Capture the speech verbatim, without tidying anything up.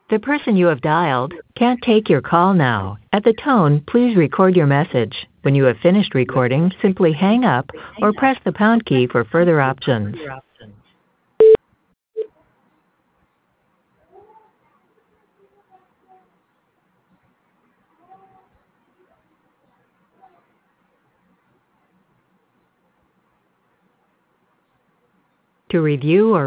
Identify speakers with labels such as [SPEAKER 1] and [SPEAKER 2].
[SPEAKER 1] The person you have dialed can't take your call now. At the tone, please record your message. When you have finished recording, simply hang up or press the pound key for further options. To review or